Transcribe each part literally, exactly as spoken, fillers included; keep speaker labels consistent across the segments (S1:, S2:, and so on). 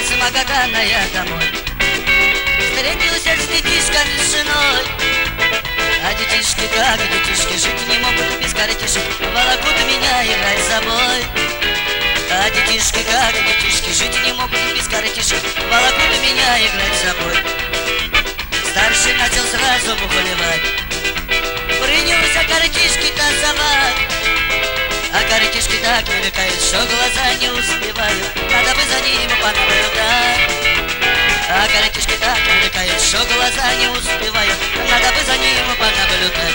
S1: с Магадана я домой. Встретился с детишками с женой. А детишки как детишки, жить не могут без коротишек, волокут меня играть с собой. А детишки как детишки, жить не могут без коротишек, волокут меня играть с собой. Старший начал сразу бухлевать, принялся коротишки танцевать. А коротишки так мелькают, что глаза не успевают, надо бы за ним понаблюдать. А коротишки так мелькают, что глаза не успевают, надо бы за ним понаблюдать.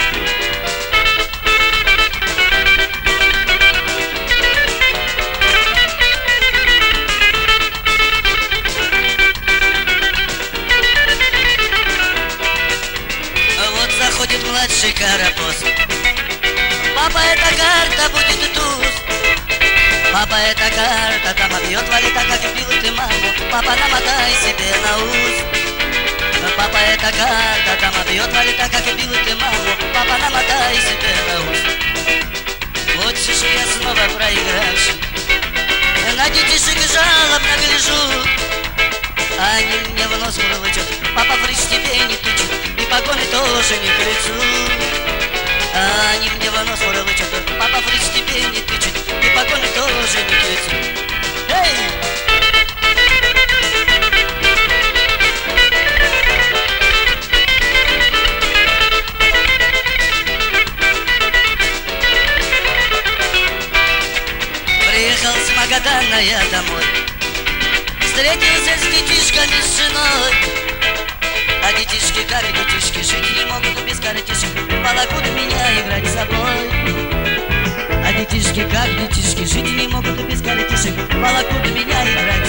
S1: Вот заходит младший карапуз. Папа, эта карта будет туз. Папа, эта карта, дама бьет валита, как бил ты маму. Папа, намотай себе на ус. Папа, эта карта, дама бьет валита, как бил ты маму. Папа, намотай себе на ус. Вот же я снова проигравший, на детишек жалобно гляжу. Они мне в нос мурлычут: папа, фриш тебе не тычут, и погоны тоже не к лицу. Они мне в нос мурлычут: папа, фриш тебе не тычут, и погоны тоже не к лицу. Эй! Приехал с Магадана я домой. Встретился с детишками с женой. А детишки как детишки, жить не могут без коротишек, волокут меня играть с собой. А детишки как детишки, жить не могут без коротишек, волокут меня играть